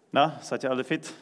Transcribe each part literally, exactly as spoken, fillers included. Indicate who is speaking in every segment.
Speaker 1: Na, seid ihr alle fit?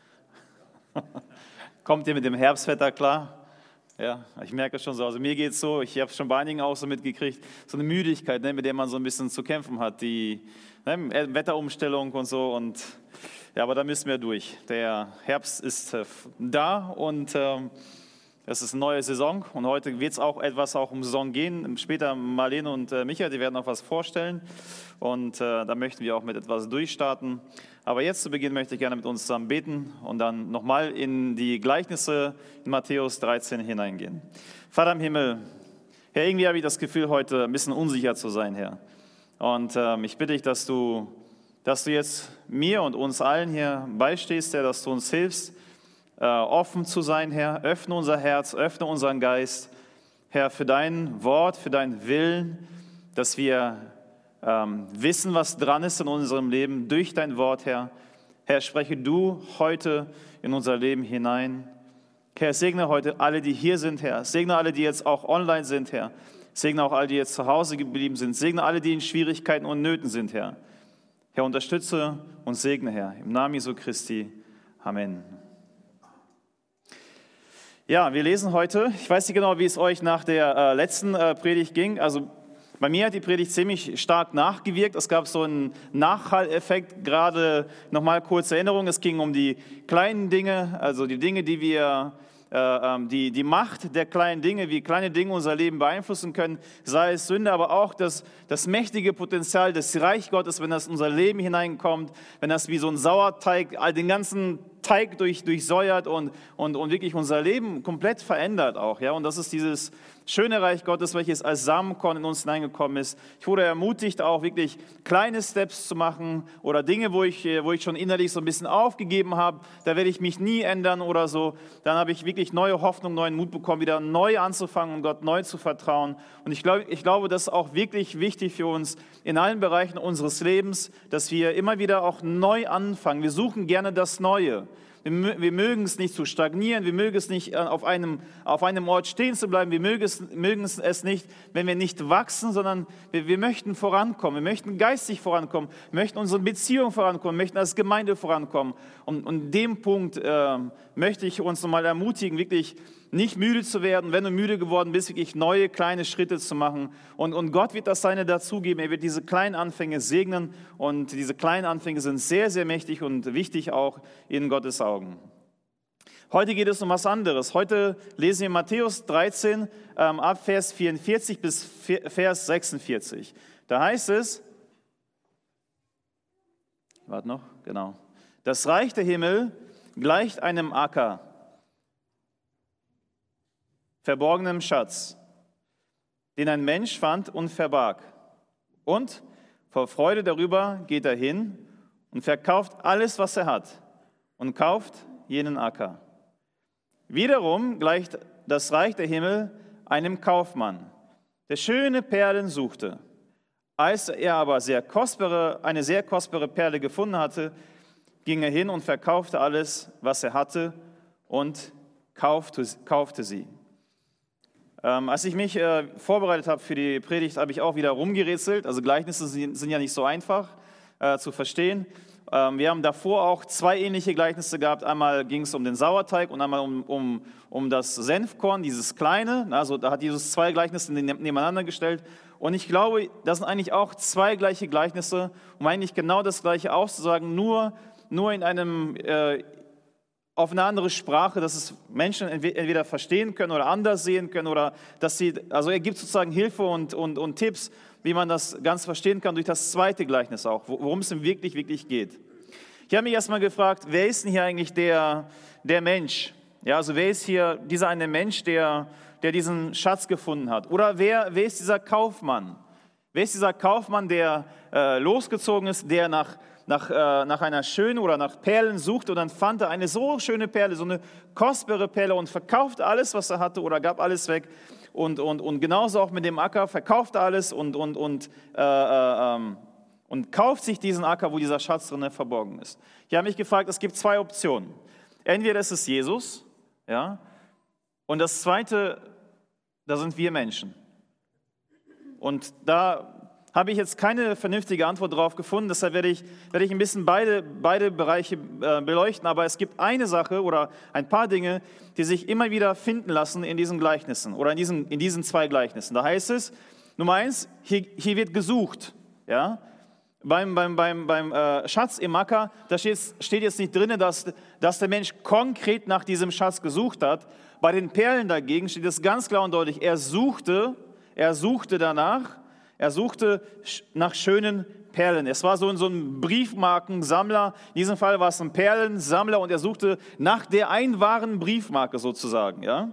Speaker 1: Kommt ihr mit dem Herbstwetter klar? Ja, ich merke schon so, also mir geht es so, ich habe es schon bei einigen auch so mitgekriegt, so eine Müdigkeit, ne, mit der man so ein bisschen zu kämpfen hat, die ne, Wetterumstellung und so und ja, aber da müssen wir durch. Der Herbst ist äh, da und ähm, es ist eine neue Saison und heute wird es auch etwas auch um Saison gehen. Später Marlene und äh, Micha, die werden auch was vorstellen und äh, da möchten wir auch mit etwas durchstarten. Aber jetzt zu Beginn möchte ich gerne mit uns zusammen beten und dann nochmal in die Gleichnisse in Matthäus dreizehn hineingehen. Vater im Himmel, Herr, irgendwie habe ich das Gefühl, heute ein bisschen unsicher zu sein, Herr. Und ähm, ich bitte dich, dass du, dass du jetzt mir und uns allen hier beistehst, Herr, dass du uns hilfst, äh, offen zu sein, Herr. Öffne unser Herz, öffne unseren Geist, Herr, für dein Wort, für deinen Willen, dass wir Ähm, wissen, was dran ist in unserem Leben, durch dein Wort, Herr. Herr, spreche du heute in unser Leben hinein. Herr, segne heute alle, die hier sind, Herr. Segne alle, die jetzt auch online sind, Herr. Segne auch alle, die jetzt zu Hause geblieben sind. Segne alle, die in Schwierigkeiten und Nöten sind, Herr. Herr, unterstütze und segne, Herr. Im Namen Jesu Christi. Amen. Ja, wir lesen heute, ich weiß nicht genau, wie es euch nach der äh, letzten äh, Predigt ging, also bei mir hat die Predigt ziemlich stark nachgewirkt. Es gab so einen Nachhalleffekt, gerade nochmal kurze Erinnerung. Es ging um die kleinen Dinge, also die Dinge, die wir, äh, die, die Macht der kleinen Dinge, wie kleine Dinge unser Leben beeinflussen können, sei es Sünde, aber auch das, das mächtige Potenzial des Reich Gottes, wenn das in unser Leben hineinkommt, wenn das wie so ein Sauerteig all den ganzen Teig durch, durchsäuert und, und, und wirklich unser Leben komplett verändert auch. Ja? Und das ist dieses schöne Reich Gottes, welches als Samenkorn in uns hineingekommen ist. Ich wurde ermutigt, auch wirklich kleine Steps zu machen oder Dinge, wo ich, wo ich schon innerlich so ein bisschen aufgegeben habe, da werde ich mich nie ändern oder so. Dann habe ich wirklich neue Hoffnung, neuen Mut bekommen, wieder neu anzufangen und Gott neu zu vertrauen. Und ich glaube, ich glaube, das ist auch wirklich wichtig für uns in allen Bereichen unseres Lebens, dass wir immer wieder auch neu anfangen. Wir suchen gerne das Neue. Wir, wir mögen es nicht zu stagnieren, wir mögen es nicht auf einem, auf einem Ort stehen zu bleiben, wir mögen es, mögen es nicht, wenn wir nicht wachsen, sondern wir, wir möchten vorankommen, wir möchten geistig vorankommen, wir möchten unsere Beziehung vorankommen, wir möchten als Gemeinde vorankommen. Und, und in dem Punkt äh, möchte ich uns nochmal ermutigen, wirklich nicht müde zu werden, wenn du müde geworden bist, wirklich neue kleine Schritte zu machen. Und, und Gott wird das Seine dazugeben. Er wird diese kleinen Anfänge segnen. Und diese kleinen Anfänge sind sehr, sehr mächtig und wichtig auch in Gottes Augen. Heute geht es um was anderes. Heute lesen wir Matthäus dreizehn, ähm, ab Vers vierundvierzig bis Vers sechsundvierzig. Da heißt es, warte noch, genau. Das Reich der Himmel gleicht einem Acker, verborgenem Schatz, den ein Mensch fand und verbarg. Und vor Freude darüber geht er hin und verkauft alles, was er hat, und kauft jenen Acker. Wiederum gleicht das Reich der Himmel einem Kaufmann, der schöne Perlen suchte. Als er aber sehr kostbare, eine sehr kostbare Perle gefunden hatte, ging er hin und verkaufte alles, was er hatte, und kaufte, kaufte sie. Ähm, als ich mich äh, vorbereitet habe für die Predigt, habe ich auch wieder rumgerätselt. Also Gleichnisse sind, sind ja nicht so einfach äh, zu verstehen. Ähm, wir haben davor auch zwei ähnliche Gleichnisse gehabt. Einmal ging es um den Sauerteig und einmal um, um, um das Senfkorn, dieses kleine. Also da hat Jesus zwei Gleichnisse nebeneinander gestellt. Und ich glaube, das sind eigentlich auch zwei gleiche Gleichnisse, um eigentlich genau das Gleiche auszusagen, nur, nur in einem äh, auf eine andere Sprache, dass es Menschen entweder verstehen können oder anders sehen können oder dass sie, also er gibt sozusagen Hilfe und, und, und Tipps, wie man das ganz verstehen kann durch das zweite Gleichnis auch, worum es ihm wirklich, wirklich geht. Ich habe mich erstmal gefragt, wer ist denn hier eigentlich der, der Mensch? Ja, also wer ist hier dieser eine Mensch, der, der diesen Schatz gefunden hat? Oder wer, wer ist dieser Kaufmann? Wer ist dieser Kaufmann, der äh, losgezogen ist, der nach Nach, äh, nach einer schönen oder nach Perlen suchte und dann fand er eine so schöne Perle, so eine kostbare Perle und verkaufte alles, was er hatte oder gab alles weg und, und, und genauso auch mit dem Acker, verkauft alles und, und, und, äh, äh, ähm, und kauft sich diesen Acker, wo dieser Schatz drin verborgen ist. Ich habe mich gefragt, es gibt zwei Optionen. Entweder ist es Jesus, ja, und das Zweite, da sind wir Menschen. Und da habe ich jetzt keine vernünftige Antwort darauf gefunden. Deshalb werde ich, werde ich ein bisschen beide, beide Bereiche äh, beleuchten. Aber es gibt eine Sache oder ein paar Dinge, die sich immer wieder finden lassen in diesen Gleichnissen oder in diesen, in diesen zwei Gleichnissen. Da heißt es, Nummer eins, hier, hier wird gesucht. Ja? Beim, beim, beim, beim äh, Schatz im Acker, da steht, steht jetzt nicht drin, dass, dass der Mensch konkret nach diesem Schatz gesucht hat. Bei den Perlen dagegen steht es ganz klar und deutlich, er suchte, er suchte danach, er suchte nach schönen Perlen. Es war so, so ein Briefmarkensammler, in diesem Fall war es ein Perlensammler und er suchte nach der einen wahren Briefmarke sozusagen. Ja?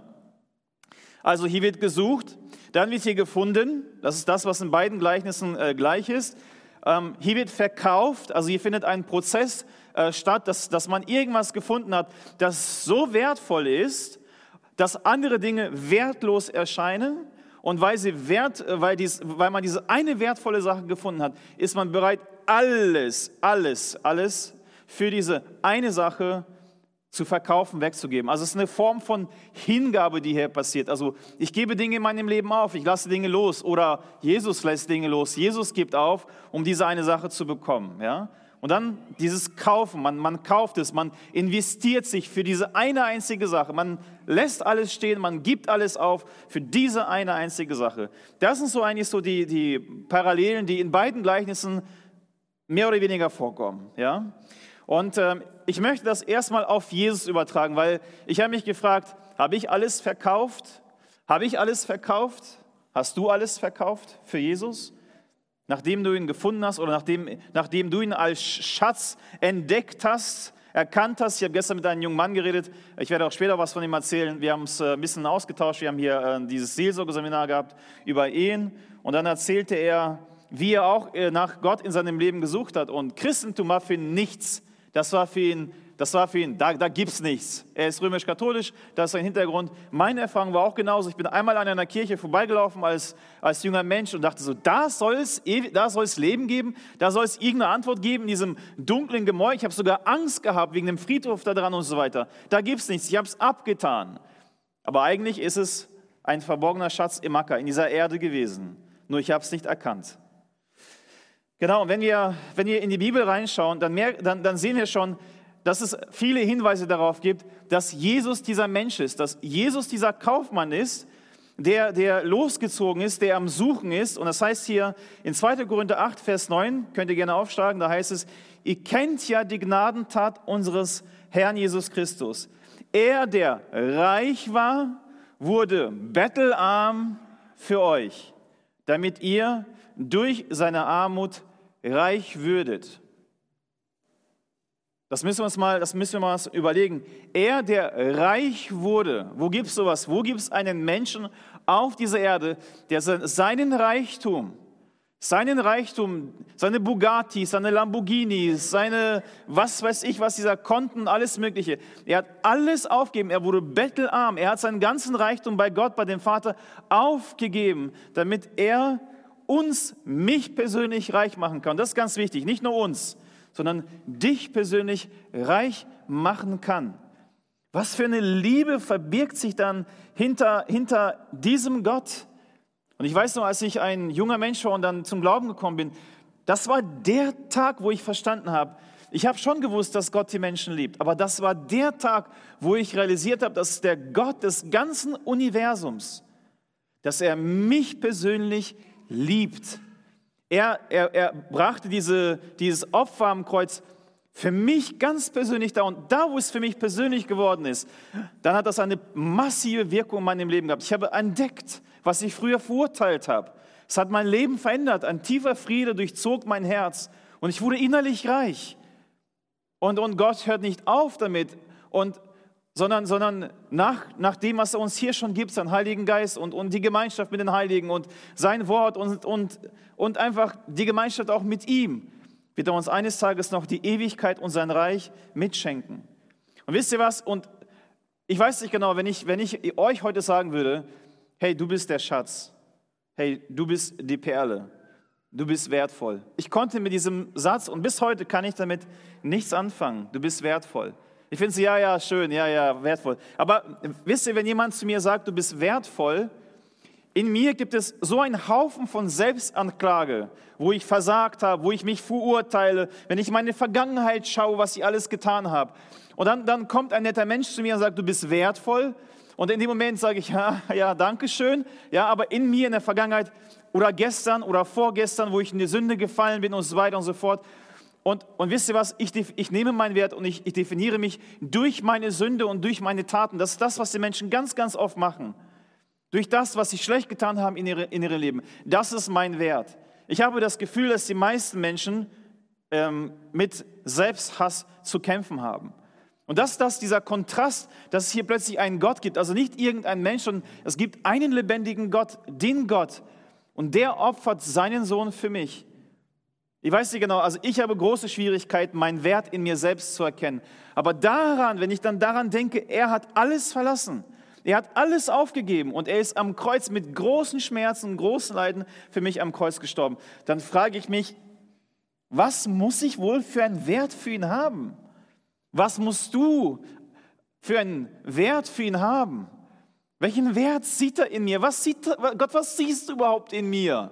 Speaker 1: Also hier wird gesucht, dann wird hier gefunden, das ist das, was in beiden Gleichnissen äh, gleich ist. Ähm, hier wird verkauft, also hier findet ein Prozess äh, statt, dass, dass man irgendwas gefunden hat, das so wertvoll ist, dass andere Dinge wertlos erscheinen. Und weil, sie wert, weil, dies, weil man diese eine wertvolle Sache gefunden hat, ist man bereit, alles, alles, alles für diese eine Sache zu verkaufen, wegzugeben. Also es ist eine Form von Hingabe, die hier passiert. Also ich gebe Dinge in meinem Leben auf, ich lasse Dinge los oder Jesus lässt Dinge los. Jesus gibt auf, um diese eine Sache zu bekommen. Ja? Und dann dieses Kaufen, man, man kauft es, man investiert sich für diese eine einzige Sache. Man lässt alles stehen, man gibt alles auf für diese eine einzige Sache. Das sind so eigentlich so die, die Parallelen, die in beiden Gleichnissen mehr oder weniger vorkommen. Ja? Und ähm, ich möchte das erstmal auf Jesus übertragen, weil ich habe mich gefragt, habe ich alles verkauft? Habe ich alles verkauft? Hast du alles verkauft für Jesus? Nachdem du ihn gefunden hast oder nachdem, nachdem du ihn als Schatz entdeckt hast, erkannt hast. Ich habe gestern mit einem jungen Mann geredet, ich werde auch später was von ihm erzählen. Wir haben es ein bisschen ausgetauscht, wir haben hier äh, dieses Seelsorgeseminar gehabt über Ehen. Und dann erzählte er, wie er auch äh, nach Gott in seinem Leben gesucht hat. Und Christentum war für ihn nichts. Das war für ihn, das war für ihn, da, da gibt es nichts. Er ist römisch-katholisch, das ist sein Hintergrund. Meine Erfahrung war auch genauso. Ich bin einmal an einer Kirche vorbeigelaufen als, als junger Mensch und dachte so, da soll es da soll es Leben geben, da soll es irgendeine Antwort geben in diesem dunklen Gemäuer. Ich habe sogar Angst gehabt wegen dem Friedhof da dran und so weiter. Da gibt es nichts, ich habe es abgetan. Aber eigentlich ist es ein verborgener Schatz im Acker, in dieser Erde gewesen. Nur ich habe es nicht erkannt. Genau, und wenn wir, wenn wir in die Bibel reinschauen, dann, mehr, dann, dann sehen wir schon, dass es viele Hinweise darauf gibt, dass Jesus dieser Mensch ist, dass Jesus dieser Kaufmann ist, der, der losgezogen ist, der am Suchen ist. Und das heißt hier in zweiter Korinther acht, Vers neun, könnt ihr gerne aufschlagen, da heißt es, ihr kennt ja die Gnadentat unseres Herrn Jesus Christus. Er, der reich war, wurde bettelarm für euch, damit ihr durch seine Armut reich würdet. Das müssen wir uns mal, das müssen wir mal überlegen. Er, der reich wurde, wo gibt es sowas? Wo gibt es einen Menschen auf dieser Erde, der seinen Reichtum, seinen Reichtum, seine Bugatti, seine Lamborghinis, seine, was weiß ich, was dieser Konten, alles Mögliche. Er hat alles aufgegeben. Er wurde bettelarm. Er hat seinen ganzen Reichtum bei Gott, bei dem Vater aufgegeben, damit er uns, mich persönlich reich machen kann. Das ist ganz wichtig, nicht nur uns, sondern dich persönlich reich machen kann. Was für eine Liebe verbirgt sich dann hinter, hinter diesem Gott? Und ich weiß noch, als ich ein junger Mensch war und dann zum Glauben gekommen bin, das war der Tag, wo ich verstanden habe, ich habe schon gewusst, dass Gott die Menschen liebt, aber das war der Tag, wo ich realisiert habe, dass der Gott des ganzen Universums, dass er mich persönlich liebt. Er, er, er brachte diese, dieses Opfer am Kreuz für mich ganz persönlich da. Und da, wo es für mich persönlich geworden ist, dann hat das eine massive Wirkung in meinem Leben gehabt. Ich habe entdeckt, was ich früher verurteilt habe. Es hat mein Leben verändert. Ein tiefer Friede durchzog mein Herz. Und ich wurde innerlich reich. Und, und Gott hört nicht auf damit. Und sondern, sondern nach, nach dem, was er uns hier schon gibt, seinen Heiligen Geist und, und die Gemeinschaft mit den Heiligen und sein Wort und, und, und einfach die Gemeinschaft auch mit ihm, wird er uns eines Tages noch die Ewigkeit und sein Reich mitschenken. Und wisst ihr was? Und ich weiß nicht genau, wenn ich, wenn ich euch heute sagen würde, hey, du bist der Schatz, hey, du bist die Perle, du bist wertvoll. Ich konnte mit diesem Satz, und bis heute kann ich damit nichts anfangen, du bist wertvoll. Ich finde es, ja, ja, schön, ja, ja, wertvoll. Aber wisst ihr, wenn jemand zu mir sagt, du bist wertvoll, In mir gibt es so einen Haufen von Selbstanklage, wo ich versagt habe, wo ich mich verurteile, wenn ich meine Vergangenheit schaue, was ich alles getan habe. Und dann, dann kommt ein netter Mensch zu mir und sagt, du bist wertvoll. Und in dem Moment sage ich, ja, ja, danke schön. Ja, aber in mir in der Vergangenheit oder gestern oder vorgestern, wo ich in die Sünde gefallen bin und so weiter und so fort. Und, und wisst ihr was, ich, ich nehme meinen Wert und ich, ich definiere mich durch meine Sünde und durch meine Taten. Das ist das, was die Menschen ganz, ganz oft machen. Durch das, was sie schlecht getan haben in, ihre, in ihrem Leben. Das ist mein Wert. Ich habe das Gefühl, dass die meisten Menschen ähm, mit Selbsthass zu kämpfen haben. Und das ist das, dieser Kontrast, dass es hier plötzlich einen Gott gibt. Also nicht irgendein Mensch, sondern es gibt einen lebendigen Gott, den Gott. Und der opfert seinen Sohn für mich. Ich weiß nicht genau, also ich habe große Schwierigkeiten, meinen Wert in mir selbst zu erkennen. Aber daran, wenn ich dann daran denke, er hat alles verlassen. Er hat alles aufgegeben und er ist am Kreuz mit großen Schmerzen, großen Leiden für mich am Kreuz gestorben. Dann frage ich mich, was muss ich wohl für einen Wert für ihn haben? Was musst du für einen Wert für ihn haben? Welchen Wert sieht er in mir? Was sieht er, Gott, was siehst du überhaupt in mir?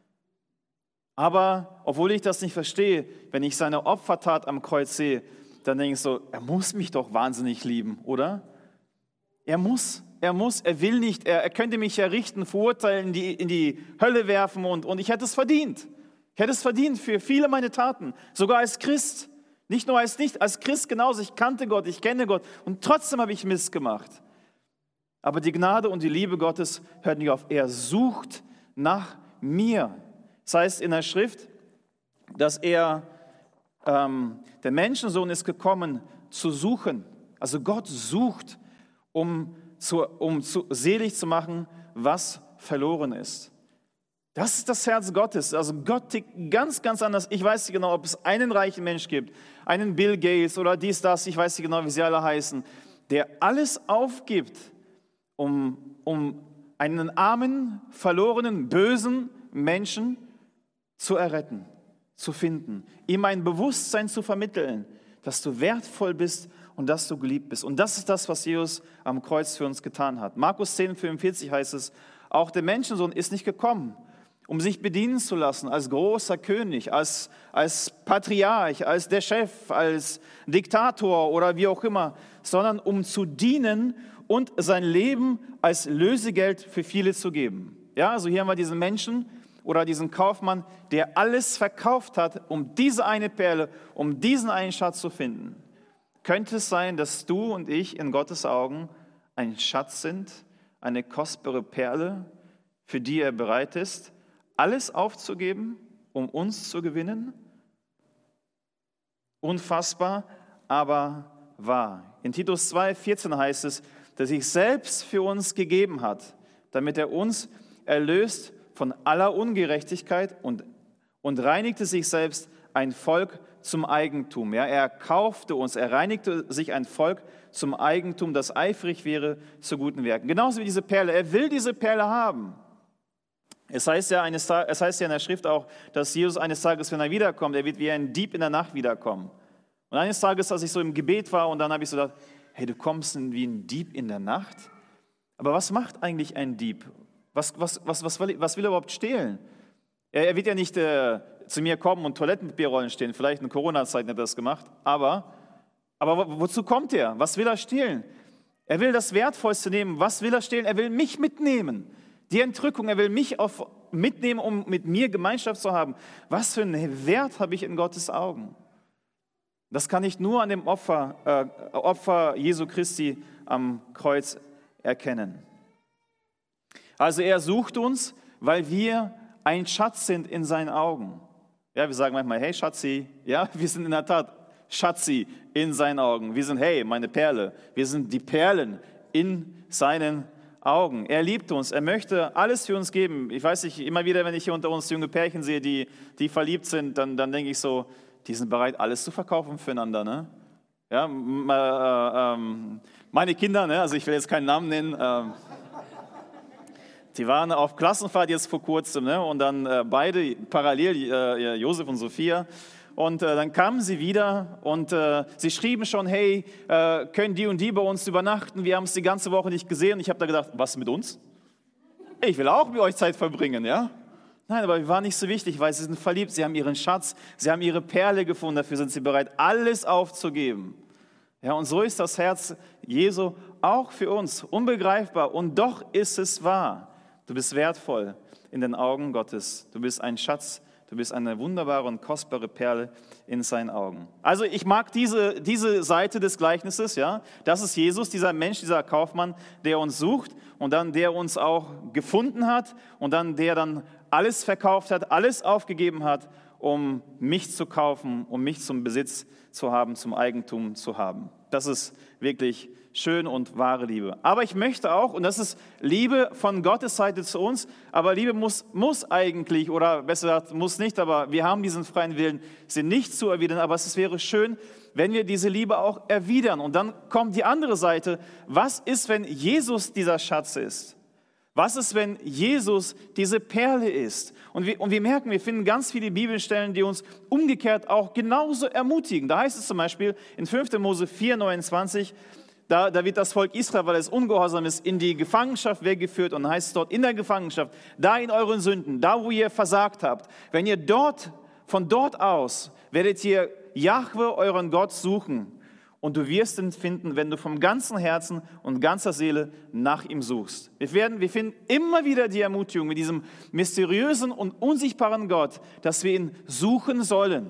Speaker 1: Aber obwohl ich das nicht verstehe, wenn ich seine Opfertat am Kreuz sehe, dann denke ich so, er muss mich doch wahnsinnig lieben, oder? Er muss, er muss, er will nicht, er, er könnte mich ja richten, verurteilen, in die, in die Hölle werfen und, und ich hätte es verdient. Ich hätte es verdient für viele meiner Taten, sogar als Christ. Nicht nur als nicht, als Christ genauso. Ich kannte Gott, ich kenne Gott und trotzdem habe ich Mist gemacht. Aber die Gnade und die Liebe Gottes hört nicht auf. Er sucht nach mir. Das heißt in der Schrift, dass er, ähm, der Menschensohn ist gekommen, zu suchen. Also Gott sucht, um, zu, um zu, selig zu machen, was verloren ist. Das ist das Herz Gottes. Also Gott tickt ganz, ganz anders. Ich weiß nicht genau, ob es einen reichen Mensch gibt, einen Bill Gates oder dies, das, ich weiß nicht genau, wie sie alle heißen, der alles aufgibt, um, um einen armen, verlorenen, bösen Menschen zu erretten, zu finden, ihm ein Bewusstsein zu vermitteln, dass du wertvoll bist und dass du geliebt bist. Und das ist das, was Jesus am Kreuz für uns getan hat. Markus zehn, fünfundvierzig heißt es, auch der Menschensohn ist nicht gekommen, um sich bedienen zu lassen als großer König, als, als Patriarch, als der Chef, als Diktator oder wie auch immer, sondern um zu dienen und sein Leben als Lösegeld für viele zu geben. Ja, also hier haben wir diesen Menschen oder diesen Kaufmann, der alles verkauft hat, um diese eine Perle, um diesen einen Schatz zu finden. Könnte es sein, dass du und ich in Gottes Augen ein Schatz sind, eine kostbare Perle, für die er bereit ist, alles aufzugeben, um uns zu gewinnen? Unfassbar, aber wahr. In Titus zwei, vierzehn heißt es, dass er sich selbst für uns gegeben hat, damit er uns erlöst von aller Ungerechtigkeit und, und reinigte sich selbst ein Volk zum Eigentum. Ja, er kaufte uns, er reinigte sich ein Volk zum Eigentum, das eifrig wäre zu guten Werken. Genauso wie diese Perle. Er will diese Perle haben. Es heißt ja, eines, es heißt ja in der Schrift auch, dass Jesus eines Tages, wenn er wiederkommt, er wird wie ein Dieb in der Nacht wiederkommen. Und eines Tages, als ich so im Gebet war und dann habe ich so gedacht, hey, du kommst wie ein Dieb in der Nacht? Aber was macht eigentlich ein Dieb? Was, was, was, was, will, was will er überhaupt stehlen? Er, er wird ja nicht äh, zu mir kommen und Toilettenpapierrollen stehlen. Vielleicht in Corona-Zeiten hat er das gemacht. Aber, aber wozu kommt er? Was will er stehlen? Er will das Wertvollste nehmen. Was will er stehlen? Er will mich mitnehmen. Die Entrückung, er will mich auf, mitnehmen, um mit mir Gemeinschaft zu haben. Was für einen Wert habe ich in Gottes Augen? Das kann ich nur an dem Opfer, äh, Opfer Jesu Christi am Kreuz erkennen. Also er sucht uns, weil wir ein Schatz sind in seinen Augen. Ja, wir sagen manchmal, hey Schatzi, ja, wir sind in der Tat Schatzi in seinen Augen. Wir sind, hey, meine Perle. Wir sind die Perlen in seinen Augen. Er liebt uns, er möchte alles für uns geben. Ich weiß nicht, immer wieder, wenn ich hier unter uns junge Pärchen sehe, die, die verliebt sind, dann, dann denke ich so, die sind bereit, alles zu verkaufen füreinander. Ne? Ja, m- äh, ähm, meine Kinder, ne? Also ich will jetzt keinen Namen nennen, äh, die waren auf Klassenfahrt jetzt vor kurzem, ne? Und dann äh, beide parallel, äh, Josef und Sophia. Und äh, dann kamen sie wieder und äh, sie schrieben schon, hey, äh, können die und die bei uns übernachten? Wir haben es die ganze Woche nicht gesehen. Und ich habe da gedacht, was mit uns? ich will auch mit euch Zeit verbringen, ja? Nein, aber wir waren nicht so wichtig, weil sie sind verliebt, sie haben ihren Schatz, sie haben ihre Perle gefunden, dafür sind sie bereit, alles aufzugeben. Ja, und so ist das Herz Jesu auch für uns, unbegreifbar und doch ist es wahr. Du bist wertvoll in den Augen Gottes, du bist ein Schatz, du bist eine wunderbare und kostbare Perle in seinen Augen. Also ich mag diese, diese Seite des Gleichnisses, ja. Das ist Jesus, dieser Mensch, dieser Kaufmann, der uns sucht und dann der uns auch gefunden hat und dann der dann alles verkauft hat, alles aufgegeben hat, um mich zu kaufen, um mich zum Besitz zu haben, zum Eigentum zu haben. Das ist wirklich schön und wahre Liebe. Aber ich möchte auch, und das ist Liebe von Gottes Seite zu uns, aber Liebe muss, muss eigentlich, oder besser gesagt, muss nicht, aber wir haben diesen freien Willen, sie nicht zu erwidern, aber es wäre schön, wenn wir diese Liebe auch erwidern. Und dann kommt die andere Seite, was ist, wenn Jesus dieser Schatz ist? Was ist, wenn Jesus diese Perle ist? Und wir, und wir merken, wir finden ganz viele Bibelstellen, die uns umgekehrt auch genauso ermutigen. Da heißt es zum Beispiel in fünfter Mose vier, neunundzwanzig, Da, da wird das Volk Israel, weil es ungehorsam ist, in die Gefangenschaft weggeführt und heißt es dort in der Gefangenschaft, da in euren Sünden, da wo ihr versagt habt, wenn ihr dort, von dort aus, werdet ihr Jahwe, euren Gott, suchen und du wirst ihn finden, wenn du vom ganzen Herzen und ganzer Seele nach ihm suchst. Wir, werden, wir finden immer wieder die Ermutigung mit diesem mysteriösen und unsichtbaren Gott, dass wir ihn suchen sollen.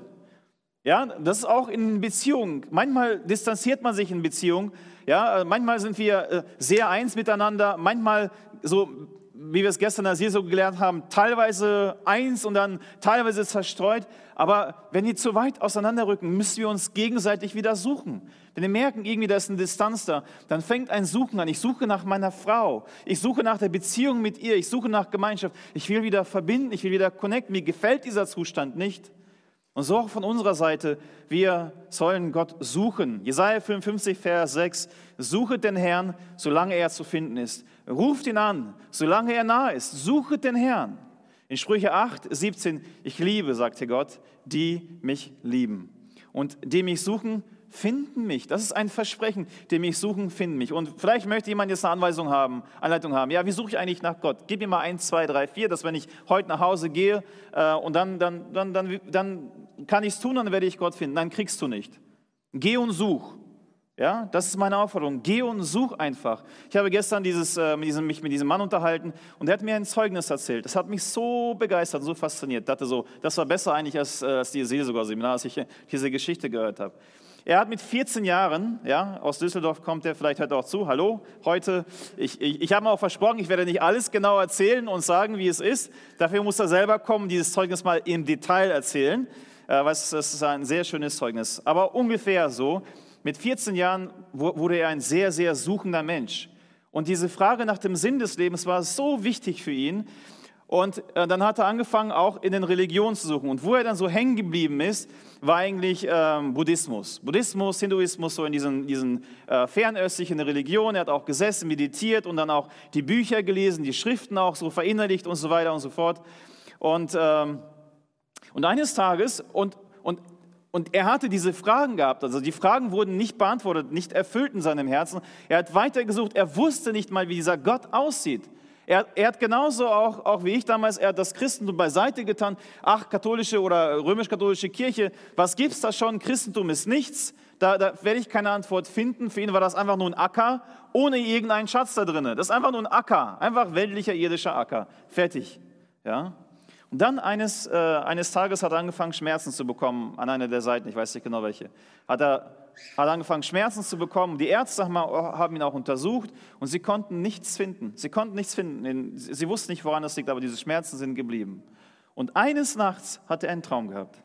Speaker 1: Ja, das ist auch in Beziehungen. Manchmal distanziert man sich in Beziehungen. Ja, manchmal sind wir sehr eins miteinander. Manchmal, so wie wir es gestern als so gelernt haben, teilweise eins und dann teilweise zerstreut. Aber wenn die zu weit auseinanderrücken, müssen wir uns gegenseitig wieder suchen. Wenn wir merken, irgendwie da ist eine Distanz da, dann fängt ein Suchen an. Ich suche nach meiner Frau. Ich suche nach der Beziehung mit ihr. Ich suche nach Gemeinschaft. Ich will wieder verbinden. Ich will wieder connecten. Mir gefällt dieser Zustand nicht. Und so auch von unserer Seite, wir sollen Gott suchen. Jesaja fünfundfünfzig, Vers sechs, suchet den Herrn, solange er zu finden ist. Ruft ihn an, solange er nahe ist. Suchet den Herrn. In Sprüche acht, siebzehn, ich liebe, sagte Gott, die mich lieben. Und die mich suchen, finden mich. Das ist ein Versprechen, die mich suchen, finden mich. Und vielleicht möchte jemand jetzt eine Anweisung haben, Anleitung haben. Ja, wie suche ich eigentlich nach Gott? Gib mir mal eins, zwei, drei, vier, dass wenn ich heute nach Hause gehe äh, und dann, dann, dann, dann, dann kann ich es tun, dann werde ich Gott finden. Dann kriegst du nicht. Geh und such. Ja, das ist meine Aufforderung. Geh und such einfach. Ich habe gestern dieses, äh, mit diesem, mich mit diesem Mann unterhalten und der hat mir ein Zeugnis erzählt. Das hat mich so begeistert, so fasziniert. Ich dachte so, das war besser eigentlich als, äh, als die Seelsorger-Seminar, als ich diese Geschichte gehört habe. Er hat mit vierzehn Jahren, ja, aus Düsseldorf kommt er, vielleicht hört er auch zu, hallo, heute, ich, ich, ich habe mir auch versprochen, ich werde nicht alles genau erzählen und sagen, wie es ist. Dafür muss er selber kommen, dieses Zeugnis mal im Detail erzählen, äh, was, das ist ein sehr schönes Zeugnis. Aber ungefähr so, mit vierzehn Jahren wurde er ein sehr, sehr suchender Mensch. Und diese Frage nach dem Sinn des Lebens war so wichtig für ihn. Und äh, dann hat er angefangen, auch in den Religionen zu suchen. Und wo er dann so hängen geblieben ist, war eigentlich ähm, Buddhismus. Buddhismus, Hinduismus, so in diesen, diesen äh, fernöstlichen Religionen. Er hat auch gesessen, meditiert und dann auch die Bücher gelesen, die Schriften auch so verinnerlicht und so weiter und so fort. Und, ähm, und eines Tages, und, und, und er hatte diese Fragen gehabt, also die Fragen wurden nicht beantwortet, nicht erfüllt in seinem Herzen. Er hat weitergesucht, er wusste nicht mal, wie dieser Gott aussieht. Er, er hat genauso auch, auch wie ich damals, er hat das Christentum beiseite getan. Ach, katholische oder römisch-katholische Kirche, was gibt's da schon? Christentum ist nichts. Da, da werde ich keine Antwort finden. Für ihn war das einfach nur ein Acker, ohne irgendeinen Schatz da drin. Das ist einfach nur ein Acker, einfach weltlicher, irdischer Acker. Fertig. Ja? Und dann eines, äh, eines Tages hat er angefangen, Schmerzen zu bekommen an einer der Seiten, ich weiß nicht genau welche. Hat er hat angefangen, Schmerzen zu bekommen. Die Ärzte haben ihn auch untersucht und sie konnten nichts finden. Sie konnten nichts finden. Sie wussten nicht, woran das liegt, aber diese Schmerzen sind geblieben. Und eines Nachts hat er einen Traum gehabt.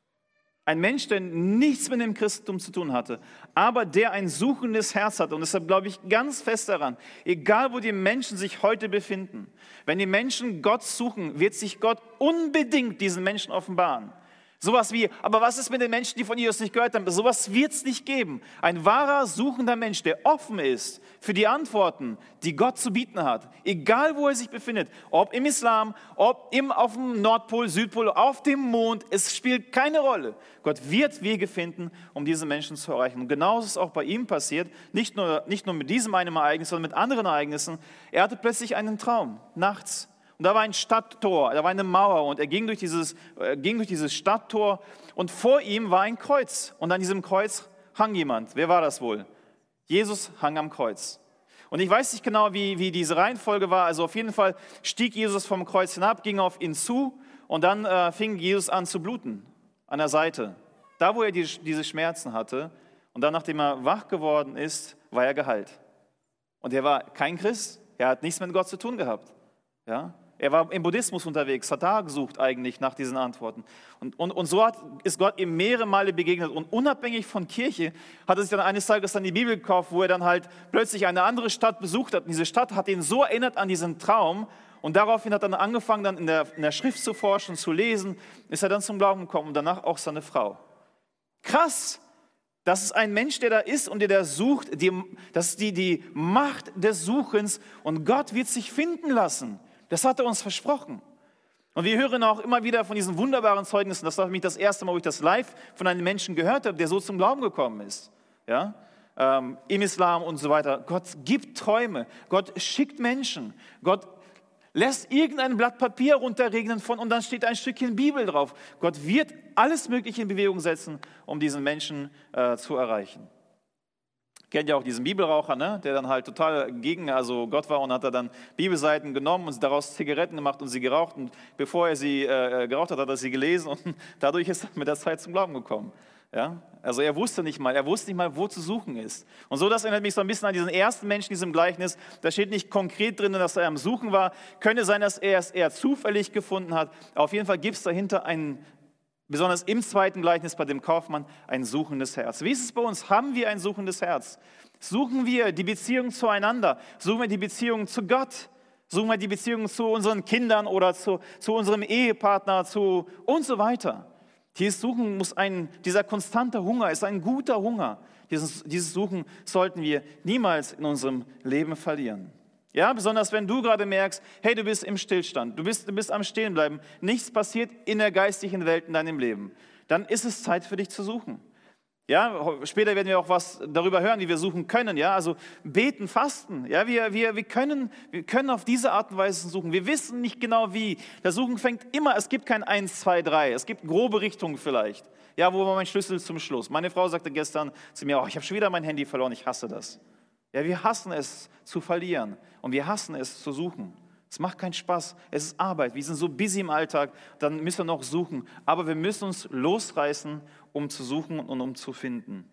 Speaker 1: Ein Mensch, der nichts mit dem Christentum zu tun hatte, aber der ein suchendes Herz hatte. Und deshalb glaube ich ganz fest daran, egal wo die Menschen sich heute befinden, wenn die Menschen Gott suchen, wird sich Gott unbedingt diesen Menschen offenbaren. Sowas wie, aber was ist mit den Menschen, die von Jesus nicht gehört haben? Sowas wird es nicht geben. Ein wahrer, suchender Mensch, der offen ist für die Antworten, die Gott zu bieten hat, egal wo er sich befindet, ob im Islam, ob im, auf dem Nordpol, Südpol, auf dem Mond, es spielt keine Rolle. Gott wird Wege finden, um diese Menschen zu erreichen. Und genauso ist es auch bei ihm passiert, nicht nur, nicht nur mit diesem einem Ereignis, sondern mit anderen Ereignissen. Er hatte plötzlich einen Traum, nachts. Und da war ein Stadttor, da war eine Mauer und er ging durch dieses, äh, ging durch dieses Stadttor und vor ihm war ein Kreuz. Und an diesem Kreuz hang jemand. Wer war das wohl? Jesus hang am Kreuz. Und ich weiß nicht genau, wie, wie diese Reihenfolge war. Also auf jeden Fall stieg Jesus vom Kreuz hinab, ging auf ihn zu und dann äh, fing Jesus an zu bluten an der Seite. Da, wo er die, diese Schmerzen hatte. Und dann, nachdem er wach geworden ist, war er geheilt. Und er war kein Christ. Er hat nichts mit Gott zu tun gehabt. Ja? Er war im Buddhismus unterwegs, hat da gesucht eigentlich nach diesen Antworten. Und, und, und so hat, ist Gott ihm mehrere Male begegnet. Und unabhängig von Kirche hat er sich dann eines Tages dann die Bibel gekauft, wo er dann halt plötzlich eine andere Stadt besucht hat. Und diese Stadt hat ihn so erinnert an diesen Traum. Und daraufhin hat er dann angefangen, dann in der, in der Schrift zu forschen, zu lesen. Ist er dann zum Glauben gekommen und danach auch seine Frau. Krass! Das ist ein Mensch, der da ist und der da sucht. Die, das ist die, die Macht des Suchens. Und Gott wird sich finden lassen. Das hat er uns versprochen. Und wir hören auch immer wieder von diesen wunderbaren Zeugnissen. Das war für mich das erste Mal, wo ich das live von einem Menschen gehört habe, der so zum Glauben gekommen ist. Ja? Ähm, im Islam und so weiter. Gott gibt Träume. Gott schickt Menschen. Gott lässt irgendein Blatt Papier runterregnen von und dann steht ein Stückchen Bibel drauf. Gott wird alles Mögliche in Bewegung setzen, um diesen Menschen äh, zu erreichen. Kennt ja auch diesen Bibelraucher, ne? Der dann halt total gegen also Gott war und hat er dann Bibelseiten genommen und daraus Zigaretten gemacht und sie geraucht. Und bevor er sie äh, geraucht hat, hat er sie gelesen und dadurch ist er mit der Zeit zum Glauben gekommen. Ja? Also er wusste nicht mal, er wusste nicht mal, wo zu suchen ist. Und so, das erinnert mich so ein bisschen an diesen ersten Menschen in diesem Gleichnis. Da steht nicht konkret drin, dass er am Suchen war. Könnte sein, dass er es eher zufällig gefunden hat. Auf jeden Fall gibt es dahinter einen, besonders im zweiten Gleichnis bei dem Kaufmann, ein suchendes Herz. Wie ist es bei uns? Haben wir ein suchendes Herz? Suchen wir die Beziehung zueinander? Suchen wir die Beziehung zu Gott? Suchen wir die Beziehung zu unseren Kindern oder zu, zu unserem Ehepartner zu und so weiter? Dieses Suchen muss ein, dieser konstante Hunger ist ein guter Hunger. Dieses, dieses Suchen sollten wir niemals in unserem Leben verlieren. Ja, besonders wenn du gerade merkst, hey, du bist im Stillstand, du bist, du bist am Stehenbleiben, nichts passiert in der geistlichen Welt in deinem Leben, dann ist es Zeit für dich zu suchen. Ja, später werden wir auch was darüber hören, wie wir suchen können. Ja, also beten, fasten. Ja, wir, wir, wir, können, wir können auf diese Art und Weise suchen. Wir wissen nicht genau wie. Das Suchen fängt immer, es gibt kein eins, zwei, drei. Es gibt grobe Richtungen vielleicht. Ja, wo war mein Schlüssel zum Schluss? Meine Frau sagte gestern zu mir, oh, ich habe schon wieder mein Handy verloren, ich hasse das. Ja, wir hassen es zu verlieren und wir hassen es zu suchen. Es macht keinen Spaß, es ist Arbeit, wir sind so busy im Alltag, dann müssen wir noch suchen. Aber wir müssen uns losreißen, um zu suchen und um zu finden.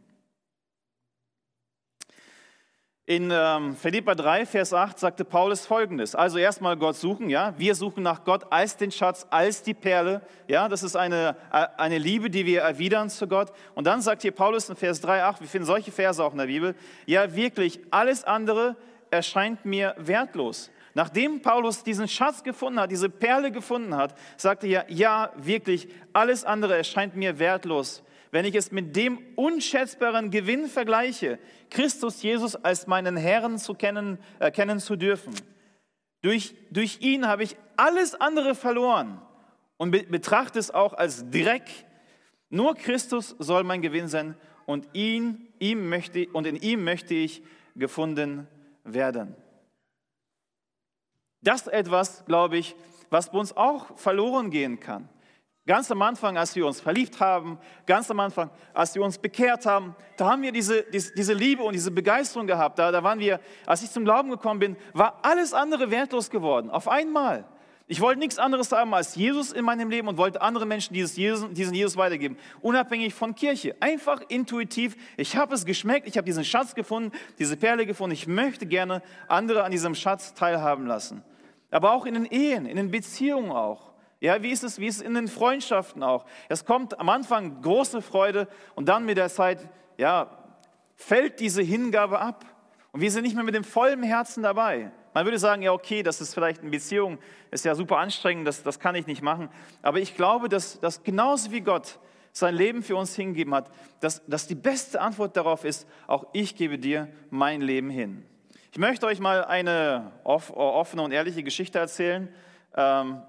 Speaker 1: In ähm, Philipper drei, Vers acht sagte Paulus Folgendes. Also erstmal Gott suchen, ja. Wir suchen nach Gott als den Schatz, als die Perle. Ja, das ist eine, eine Liebe, die wir erwidern zu Gott. Und dann sagt hier Paulus in Vers drei, acht, wir finden solche Verse auch in der Bibel. Ja, wirklich, alles andere erscheint mir wertlos. Nachdem Paulus diesen Schatz gefunden hat, diese Perle gefunden hat, sagte er, ja, wirklich, alles andere erscheint mir wertlos, wenn ich es mit dem unschätzbaren Gewinn vergleiche, Christus Jesus als meinen Herrn zu kennen, erkennen zu dürfen. Durch, durch ihn habe ich alles andere verloren und be- betrachte es auch als Dreck. Nur Christus soll mein Gewinn sein und, ihn, ihm möchte, und in ihm möchte ich gefunden werden. Das ist etwas, glaube ich, was bei uns auch verloren gehen kann. Ganz am Anfang, als wir uns verliebt haben, ganz am Anfang, als wir uns bekehrt haben, da haben wir diese, diese, diese Liebe und diese Begeisterung gehabt. Da, da waren wir, als ich zum Glauben gekommen bin, war alles andere wertlos geworden, auf einmal. Ich wollte nichts anderes haben als Jesus in meinem Leben und wollte anderen Menschen dieses Jesus, diesen Jesus weitergeben, unabhängig von Kirche. Einfach intuitiv, ich habe es geschmeckt, ich habe diesen Schatz gefunden, diese Perle gefunden, ich möchte gerne andere an diesem Schatz teilhaben lassen. Aber auch in den Ehen, in den Beziehungen auch. Ja, wie ist es, wie ist es in den Freundschaften auch? Es kommt am Anfang große Freude und dann mit der Zeit, ja, fällt diese Hingabe ab. Und wir sind nicht mehr mit dem vollen Herzen dabei. Man würde sagen, ja okay, das ist vielleicht eine Beziehung, ist ja super anstrengend, das, das kann ich nicht machen. Aber ich glaube, dass, dass genauso wie Gott sein Leben für uns hingegeben hat, dass, dass die beste Antwort darauf ist, auch ich gebe dir mein Leben hin. Ich möchte euch mal eine offene und ehrliche Geschichte erzählen. Ähm,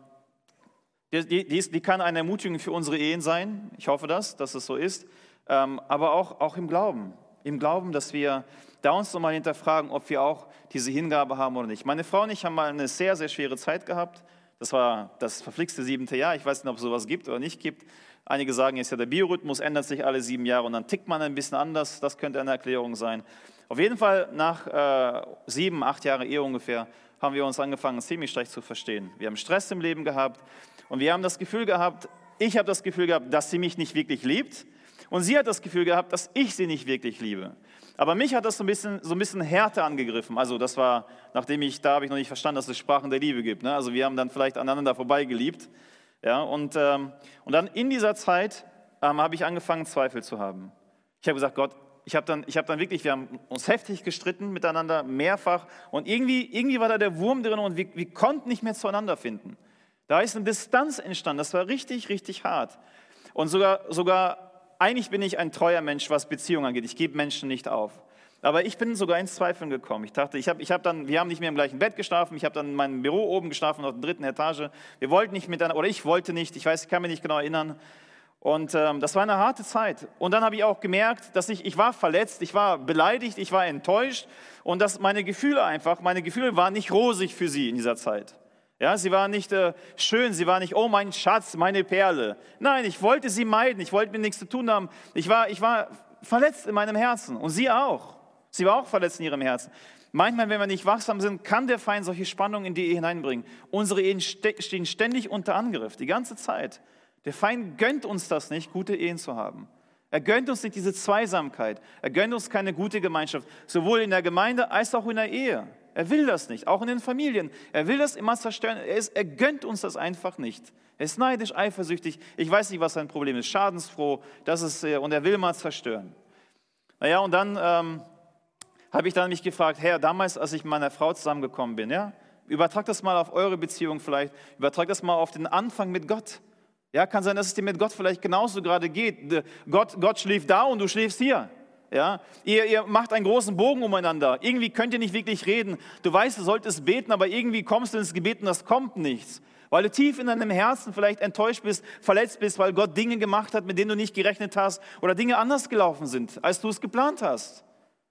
Speaker 1: die, die, die kann eine Ermutigung für unsere Ehen sein. Ich hoffe das, dass es so ist. Ähm, aber auch, auch im Glauben. Im Glauben, dass wir da uns nochmal hinterfragen, ob wir auch diese Hingabe haben oder nicht. Meine Frau und ich haben mal eine sehr, sehr schwere Zeit gehabt. Das war das verflixte siebente Jahr. Ich weiß nicht, ob es sowas gibt oder nicht gibt. Einige sagen jetzt ja, der Biorhythmus ändert sich alle sieben Jahre und dann tickt man ein bisschen anders. Das könnte eine Erklärung sein. Auf jeden Fall nach äh, sieben, acht Jahren Ehe ungefähr haben wir uns angefangen, ziemlich schlecht zu verstehen. Wir haben Stress im Leben gehabt und wir haben das Gefühl gehabt, ich habe das Gefühl gehabt, dass sie mich nicht wirklich liebt und sie hat das Gefühl gehabt, dass ich sie nicht wirklich liebe. Aber mich hat das so ein bisschen, so ein bisschen härter angegriffen. Also das war, nachdem ich, da habe ich noch nicht verstanden, dass es Sprachen der Liebe gibt. Ne? Also wir haben dann vielleicht aneinander vorbei geliebt. Ja, und, ähm, und dann in dieser Zeit ähm, habe ich angefangen, Zweifel zu haben. Ich habe gesagt, Gott, ich habe dann, ich habe dann wirklich, wir haben uns heftig gestritten miteinander, mehrfach. Und irgendwie, irgendwie war da der Wurm drin und wir, wir konnten nicht mehr zueinander finden. Da ist eine Distanz entstanden, das war richtig, richtig hart. Und sogar, sogar eigentlich bin ich ein treuer Mensch, was Beziehungen angeht. Ich gebe Menschen nicht auf. Aber ich bin sogar ins Zweifeln gekommen. Ich dachte, ich habe ich hab dann, wir haben nicht mehr im gleichen Bett geschlafen. Ich habe dann in meinem Büro oben geschlafen, auf der dritten Etage. Wir wollten nicht miteinander, oder ich wollte nicht. Ich weiß, ich kann mich nicht genau erinnern. Und ähm, das war eine harte Zeit. Und dann habe ich auch gemerkt, dass ich, ich war verletzt, ich war beleidigt, ich war enttäuscht. Und dass meine Gefühle einfach, meine Gefühle waren nicht rosig für sie in dieser Zeit. Ja, sie war nicht äh, schön, sie war nicht, oh mein Schatz, meine Perle. Nein, ich wollte sie meiden, ich wollte mit nichts zu tun haben. Ich war, ich war verletzt in meinem Herzen und sie auch. Sie war auch verletzt in ihrem Herzen. Manchmal, wenn wir nicht wachsam sind, kann der Feind solche Spannungen in die Ehe hineinbringen. Unsere Ehen ste- stehen ständig unter Angriff, die ganze Zeit. Der Feind gönnt uns das nicht, gute Ehen zu haben. Er gönnt uns nicht diese Zweisamkeit. Er gönnt uns keine gute Gemeinschaft, sowohl in der Gemeinde als auch in der Ehe. Er will das nicht, auch in den Familien. Er will das immer zerstören. Er, ist, er gönnt uns das einfach nicht. Er ist neidisch, eifersüchtig. Ich weiß nicht, was sein Problem ist. Schadensfroh. Das ist, und er will mal zerstören. Naja, und dann ähm, habe ich dann mich gefragt, Herr, damals, als ich mit meiner Frau zusammengekommen bin, ja, übertrag das mal auf eure Beziehung vielleicht. Übertrag das mal auf den Anfang mit Gott. Ja, kann sein, dass es dir mit Gott vielleicht genauso gerade geht. Gott, Gott schläft da und du schläfst hier. Ja, ihr, ihr macht einen großen Bogen umeinander. Irgendwie könnt ihr nicht wirklich reden. Du weißt, du solltest beten, aber irgendwie kommst du ins Gebet und das kommt nichts. Weil du tief in deinem Herzen vielleicht enttäuscht bist, verletzt bist, weil Gott Dinge gemacht hat, mit denen du nicht gerechnet hast oder Dinge anders gelaufen sind, als du es geplant hast.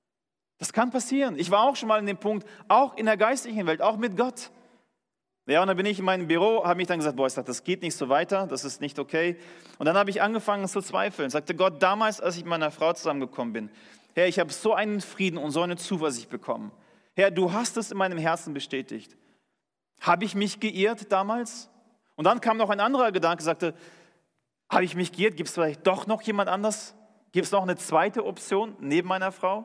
Speaker 1: Das kann passieren. Ich war auch schon mal in dem Punkt, auch in der geistlichen Welt, auch mit Gott. Ja, und dann bin ich in meinem Büro, habe mich dann gesagt, boah, ich sag, das geht nicht so weiter, das ist nicht okay. Und dann habe ich angefangen zu zweifeln. Sagte Gott, damals, als ich mit meiner Frau zusammengekommen bin, Herr, ich habe so einen Frieden und so eine Zuversicht bekommen. Herr, du hast es in meinem Herzen bestätigt. Habe ich mich geirrt damals? Und dann kam noch ein anderer Gedanke, sagte, habe ich mich geirrt? Gibt es vielleicht doch noch jemand anders? Gibt es noch eine zweite Option neben meiner Frau?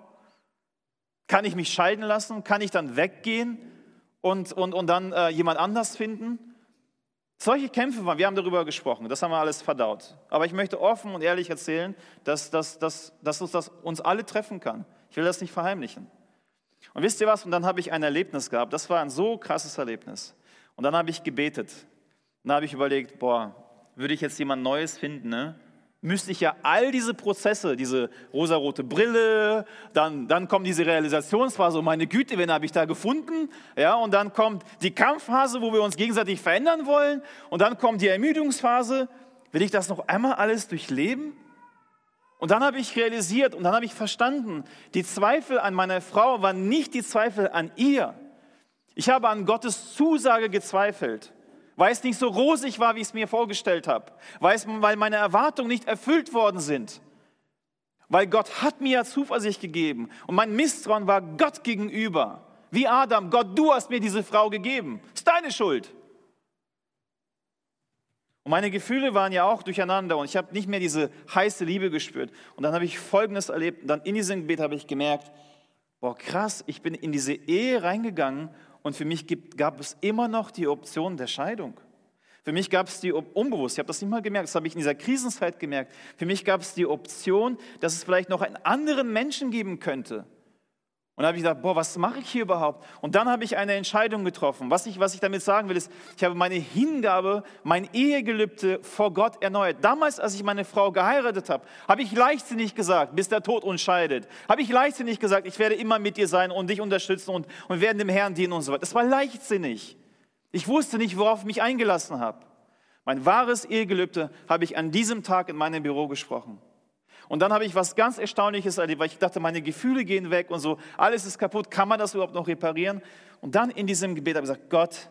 Speaker 1: Kann ich mich scheiden lassen? Kann ich dann weggehen? Und, und, und dann äh, jemand anders finden. Solche Kämpfe waren, wir haben darüber gesprochen, das haben wir alles verdaut. Aber ich möchte offen und ehrlich erzählen, dass, dass, dass, dass uns das uns alle treffen kann. Ich will das nicht verheimlichen. Und wisst ihr was, und dann habe ich ein Erlebnis gehabt, das war ein so krasses Erlebnis. Und dann habe ich gebetet. Und dann habe ich überlegt, boah, würde ich jetzt jemand Neues finden, ne? Müsste ich ja all diese Prozesse, diese rosarote Brille, dann, dann kommt diese Realisationsphase, oh meine Güte, wen habe ich da gefunden? Ja, und dann kommt die Kampfphase, wo wir uns gegenseitig verändern wollen. Und dann kommt die Ermüdungsphase. Will ich das noch einmal alles durchleben? Und dann habe ich realisiert und dann habe ich verstanden, die Zweifel an meiner Frau waren nicht die Zweifel an ihr. Ich habe an Gottes Zusage gezweifelt. Weil es nicht so rosig war, wie ich es mir vorgestellt habe. Weil, es, weil meine Erwartungen nicht erfüllt worden sind. Weil Gott hat mir ja Zuversicht gegeben. Und mein Misstrauen war Gott gegenüber. Wie Adam, Gott, du hast mir diese Frau gegeben. Ist deine Schuld. Und meine Gefühle waren ja auch durcheinander. Und ich habe nicht mehr diese heiße Liebe gespürt. Und dann habe ich Folgendes erlebt. Und dann in diesem Gebet habe ich gemerkt, boah krass, ich bin in diese Ehe reingegangen. Und für mich gibt, gab es immer noch die Option der Scheidung. Für mich gab es die, unbewusst, ich habe das nicht mal gemerkt, das habe ich in dieser Krisenzeit gemerkt, für mich gab es die Option, dass es vielleicht noch einen anderen Menschen geben könnte. Und da habe ich gedacht, boah, was mache ich hier überhaupt? Und dann habe ich eine Entscheidung getroffen. Was ich, was ich damit sagen will, ist, ich habe meine Hingabe, mein Ehegelübde vor Gott erneuert. Damals, als ich meine Frau geheiratet habe, habe ich leichtsinnig gesagt, bis der Tod uns scheidet. Habe ich leichtsinnig gesagt, ich werde immer mit dir sein und dich unterstützen und, und werden dem Herrn dienen und so weiter. Das war leichtsinnig. Ich wusste nicht, worauf ich mich eingelassen habe. Mein wahres Ehegelübde habe ich an diesem Tag in meinem Büro gesprochen. Und dann habe ich was ganz Erstaunliches erlebt, weil ich dachte, meine Gefühle gehen weg und so, alles ist kaputt, kann man das überhaupt noch reparieren? Und dann in diesem Gebet habe ich gesagt, Gott,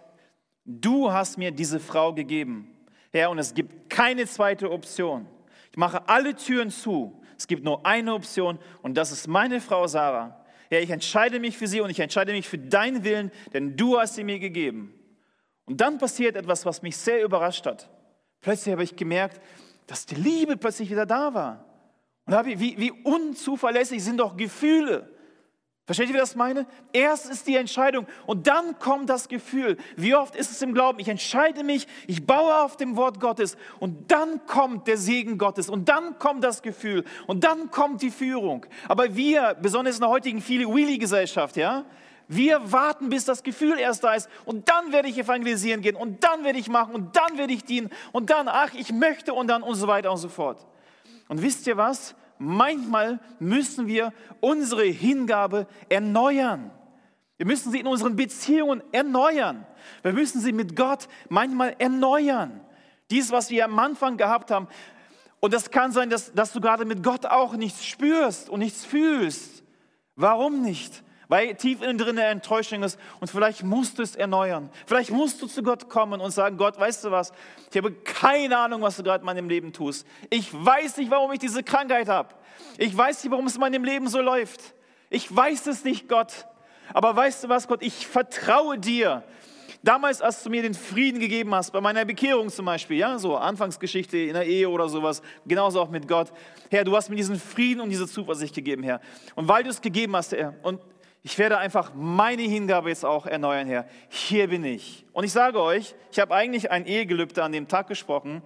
Speaker 1: du hast mir diese Frau gegeben, Herr, und es gibt keine zweite Option. Ich mache alle Türen zu, es gibt nur eine Option und das ist meine Frau Sarah. Herr, ich entscheide mich für sie und ich entscheide mich für deinen Willen, denn du hast sie mir gegeben. Und dann passiert etwas, was mich sehr überrascht hat. Plötzlich habe ich gemerkt, dass die Liebe plötzlich wieder da war. Und da habe ich, wie, wie unzuverlässig sind doch Gefühle. Versteht ihr, wie ich das meine? Erst ist die Entscheidung und dann kommt das Gefühl. Wie oft ist es im Glauben? Ich entscheide mich, ich baue auf dem Wort Gottes und dann kommt der Segen Gottes und dann kommt das Gefühl und dann kommt die Führung. Aber wir, besonders in der heutigen Viele-Willi-Gesellschaft, ja, wir warten, bis das Gefühl erst da ist und dann werde ich evangelisieren gehen und dann werde ich machen und dann werde ich dienen und dann, ach, ich möchte und dann und so weiter und so fort. Und wisst ihr was? Manchmal müssen wir unsere Hingabe erneuern. Wir müssen sie in unseren Beziehungen erneuern. Wir müssen sie mit Gott manchmal erneuern. Dies, was wir am Anfang gehabt haben. Und das kann sein, dass, dass du gerade mit Gott auch nichts spürst und nichts fühlst. Warum nicht? Weil tief innen drin eine Enttäuschung ist und vielleicht musst du es erneuern. Vielleicht musst du zu Gott kommen und sagen, Gott, weißt du was, ich habe keine Ahnung, was du gerade in meinem Leben tust. Ich weiß nicht, warum ich diese Krankheit habe. Ich weiß nicht, warum es in meinem Leben so läuft. Ich weiß es nicht, Gott. Aber weißt du was, Gott, ich vertraue dir. Damals, als du mir den Frieden gegeben hast, bei meiner Bekehrung zum Beispiel, ja, so Anfangsgeschichte in der Ehe oder sowas, genauso auch mit Gott. Herr, du hast mir diesen Frieden und diese Zuversicht gegeben, Herr. Und weil du es gegeben hast, Herr, und ich werde einfach meine Hingabe jetzt auch erneuern, Herr. Hier bin ich. Und ich sage euch, ich habe eigentlich ein Ehegelübde an dem Tag gesprochen,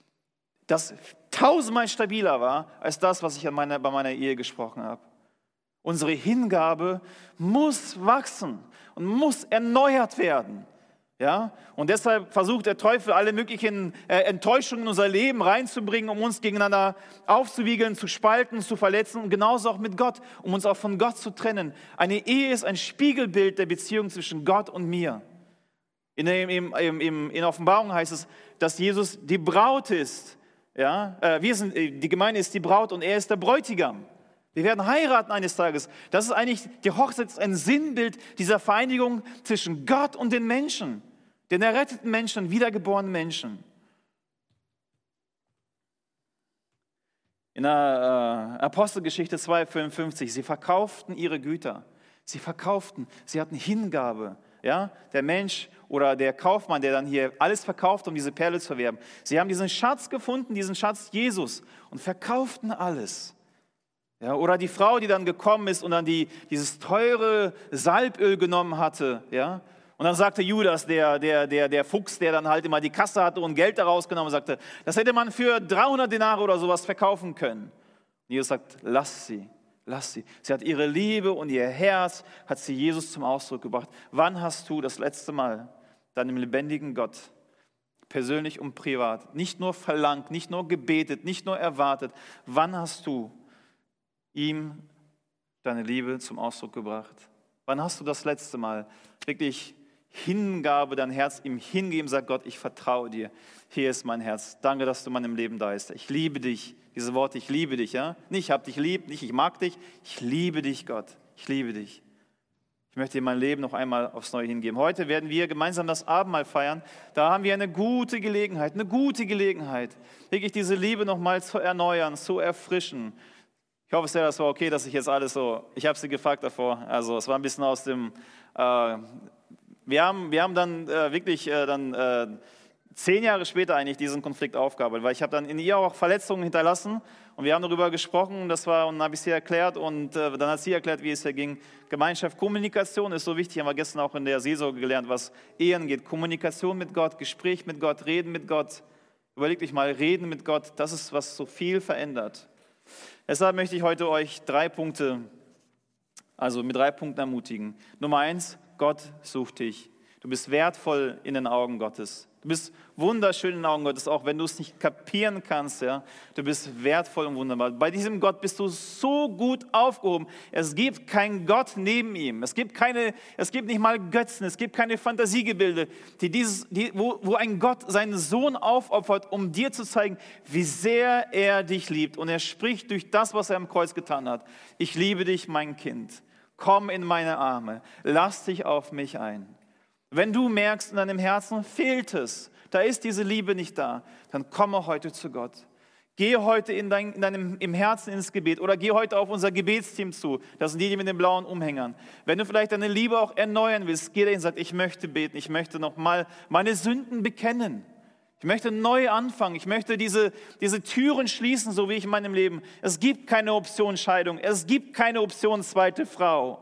Speaker 1: das tausendmal stabiler war, als das, was ich an meiner, bei meiner Ehe gesprochen habe. Unsere Hingabe muss wachsen und muss erneuert werden. Ja? Und deshalb versucht der Teufel, alle möglichen äh, Enttäuschungen in unser Leben reinzubringen, um uns gegeneinander aufzuwiegeln, zu spalten, zu verletzen und genauso auch mit Gott, um uns auch von Gott zu trennen. Eine Ehe ist ein Spiegelbild der Beziehung zwischen Gott und mir. In, der, im, im, im, in Offenbarung heißt es, dass Jesus die Braut ist. Ja? Äh, wir sind, die Gemeinde ist die Braut und er ist der Bräutigam. Wir werden heiraten eines Tages. Das ist eigentlich, die Hochzeit ist ein Sinnbild dieser Vereinigung zwischen Gott und den Menschen, den erretteten Menschen, wiedergeborenen Menschen. In der äh, Apostelgeschichte zwei fünfundfünfzig, sie verkauften ihre Güter. Sie verkauften, sie hatten Hingabe. Ja? Der Mensch oder der Kaufmann, der dann hier alles verkauft, um diese Perle zu erwerben. Sie haben diesen Schatz gefunden, diesen Schatz Jesus und verkauften alles. Ja, oder die Frau, die dann gekommen ist und dann die, dieses teure Salböl genommen hatte. Ja? Und dann sagte Judas, der, der, der, der Fuchs, der dann halt immer die Kasse hatte und Geld daraus genommen, sagte, das hätte man für dreihundert Denare oder sowas verkaufen können. Und Jesus sagt, lass sie, lass sie. Sie hat ihre Liebe und ihr Herz, hat sie Jesus zum Ausdruck gebracht. Wann hast du das letzte Mal deinem lebendigen Gott persönlich und privat nicht nur verlangt, nicht nur gebetet, nicht nur erwartet, wann hast du ihm deine Liebe zum Ausdruck gebracht? Wann hast du das letzte Mal wirklich Hingabe, dein Herz ihm hingeben, sag Gott, ich vertraue dir. Hier ist mein Herz. Danke, dass du in meinem Leben da bist. Ich liebe dich. Diese Worte, ich liebe dich. Ja? Nicht, ich habe dich lieb, nicht, ich mag dich. Ich liebe dich, Gott. Ich liebe dich. Ich möchte dir mein Leben noch einmal aufs Neue hingeben. Heute werden wir gemeinsam das Abendmahl feiern. Da haben wir eine gute Gelegenheit, eine gute Gelegenheit, wirklich diese Liebe noch mal zu erneuern, zu erfrischen. Ich hoffe sehr, das war okay, dass ich jetzt alles so, ich habe sie gefragt davor, also es war ein bisschen aus dem, äh, wir, haben, wir haben dann äh, wirklich äh, dann äh, zehn Jahre später eigentlich diesen Konflikt aufgearbeitet, weil ich habe dann in ihr auch Verletzungen hinterlassen und wir haben darüber gesprochen, das war, und dann habe ich sie erklärt und äh, dann hat sie erklärt, wie es hier ging. Gemeinschaft, Kommunikation ist so wichtig, haben wir gestern auch in der Seelsorge gelernt, was Ehen geht. Kommunikation mit Gott, Gespräch mit Gott, Reden mit Gott. Überleg dich mal, Reden mit Gott, das ist, was so viel verändert. Deshalb möchte ich heute euch drei Punkte Also mit drei Punkten ermutigen. Nummer eins, Gott sucht dich. Du bist wertvoll in den Augen Gottes. Du bist wunderschön in den Augen Gottes, auch wenn du es nicht kapieren kannst. Ja? Du bist wertvoll und wunderbar. Bei diesem Gott bist du so gut aufgehoben. Es gibt keinen Gott neben ihm. Es gibt, keine, es gibt nicht mal Götzen. Es gibt keine Fantasiegebilde, die dieses, die, wo, wo ein Gott seinen Sohn aufopfert, um dir zu zeigen, wie sehr er dich liebt. Und er spricht durch das, was er am Kreuz getan hat. Ich liebe dich, mein Kind. Komm in meine Arme. Lass dich auf mich ein. Wenn du merkst, in deinem Herzen fehlt es, da ist diese Liebe nicht da, dann komme heute zu Gott. Geh heute in, dein, in deinem, im Herzen ins Gebet oder geh heute auf unser Gebetsteam zu. Das sind die, die mit den blauen Umhängern. Wenn du vielleicht deine Liebe auch erneuern willst, geh dahin und sag, ich möchte beten, ich möchte nochmal meine Sünden bekennen. Ich möchte neu anfangen, ich möchte diese, diese Türen schließen, so wie ich in meinem Leben. Es gibt keine Option Scheidung, es gibt keine Option zweite Frau.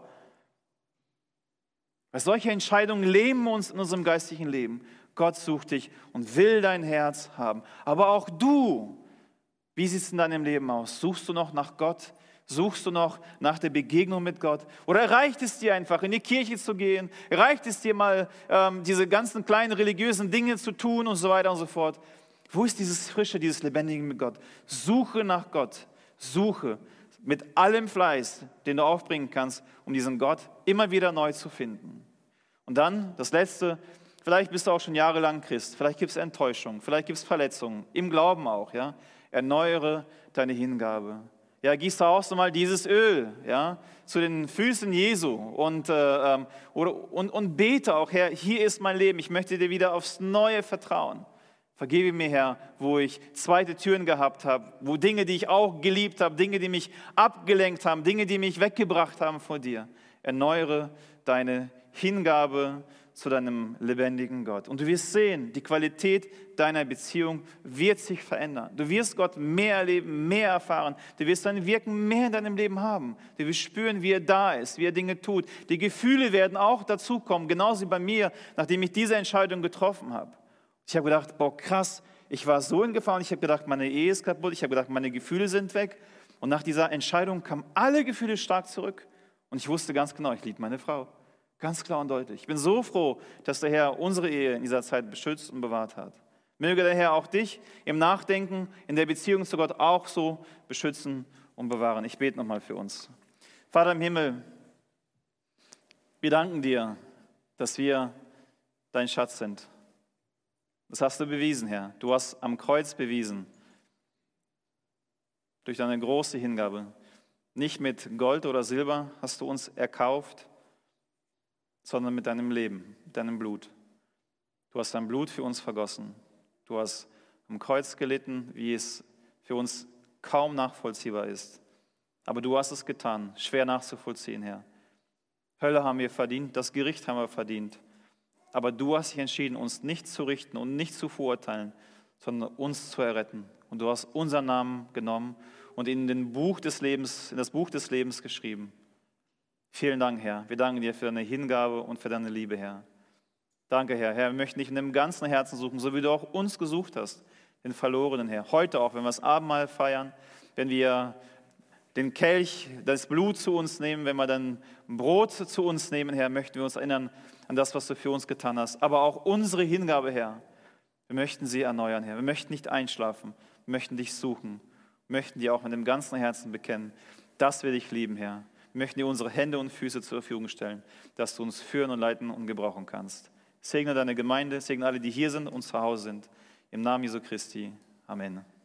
Speaker 1: Weil solche Entscheidungen lähmen uns in unserem geistlichen Leben. Gott sucht dich und will dein Herz haben. Aber auch du, wie sieht es in deinem Leben aus? Suchst du noch nach Gott? Suchst du noch nach der Begegnung mit Gott? Oder reicht es dir einfach, in die Kirche zu gehen? Reicht es dir mal, ähm, diese ganzen kleinen religiösen Dinge zu tun und so weiter und so fort? Wo ist dieses Frische, dieses Lebendige mit Gott? Suche nach Gott. Suche mit allem Fleiß, den du aufbringen kannst, um diesen Gott immer wieder neu zu finden. Und dann das Letzte, vielleicht bist du auch schon jahrelang Christ, vielleicht gibt es Enttäuschung, vielleicht gibt es Verletzungen, im Glauben auch. Ja? Erneuere deine Hingabe. Ja, gieß da auch so mal dieses Öl, ja, zu den Füßen Jesu und, äh, oder, und, und bete auch, Herr, hier ist mein Leben, ich möchte dir wieder aufs Neue vertrauen. Vergebe mir, Herr, wo ich zweite Türen gehabt habe, wo Dinge, die ich auch geliebt habe, Dinge, die mich abgelenkt haben, Dinge, die mich weggebracht haben vor dir. Erneuere deine Hingabe zu deinem lebendigen Gott. Und du wirst sehen, die Qualität deiner Beziehung wird sich verändern. Du wirst Gott mehr erleben, mehr erfahren. Du wirst sein Wirken mehr in deinem Leben haben. Du wirst spüren, wie er da ist, wie er Dinge tut. Die Gefühle werden auch dazukommen, genauso wie bei mir, nachdem ich diese Entscheidung getroffen habe. Ich habe gedacht, boah, krass, ich war so in Gefahr und ich habe gedacht, meine Ehe ist kaputt, ich habe gedacht, meine Gefühle sind weg. Und nach dieser Entscheidung kamen alle Gefühle stark zurück. Und ich wusste ganz genau, ich liebe meine Frau. Ganz klar und deutlich. Ich bin so froh, dass der Herr unsere Ehe in dieser Zeit beschützt und bewahrt hat. Möge der Herr auch dich im Nachdenken, in der Beziehung zu Gott auch so beschützen und bewahren. Ich bete nochmal für uns. Vater im Himmel, wir danken dir, dass wir dein Schatz sind. Das hast du bewiesen, Herr. Du hast am Kreuz bewiesen, durch deine große Hingabe. Nicht mit Gold oder Silber hast du uns erkauft, sondern mit deinem Leben, mit deinem Blut. Du hast dein Blut für uns vergossen. Du hast am Kreuz gelitten, wie es für uns kaum nachvollziehbar ist. Aber du hast es getan, schwer nachzuvollziehen, Herr. Hölle haben wir verdient, das Gericht haben wir verdient. Aber du hast dich entschieden, uns nicht zu richten und nicht zu verurteilen, sondern uns zu erretten. Und du hast unseren Namen genommen und in, den Buch des Lebens, in das Buch des Lebens geschrieben. Vielen Dank, Herr. Wir danken dir für deine Hingabe und für deine Liebe, Herr. Danke, Herr. Herr, wir möchten dich in dem ganzen Herzen suchen, so wie du auch uns gesucht hast, den Verlorenen, Herr. Heute auch, wenn wir das Abendmahl feiern, wenn wir den Kelch, das Blut zu uns nehmen, wenn wir dann Brot zu uns nehmen, Herr, möchten wir uns erinnern an das, was du für uns getan hast. Aber auch unsere Hingabe, Herr, wir möchten sie erneuern, Herr. Wir möchten nicht einschlafen, wir möchten dich suchen, wir möchten dir auch mit dem ganzen Herzen bekennen, dass wir dich lieben, Herr. Wir möchten dir unsere Hände und Füße zur Verfügung stellen, dass du uns führen und leiten und gebrauchen kannst. Segne deine Gemeinde, segne alle, die hier sind und zu Hause sind. Im Namen Jesu Christi. Amen.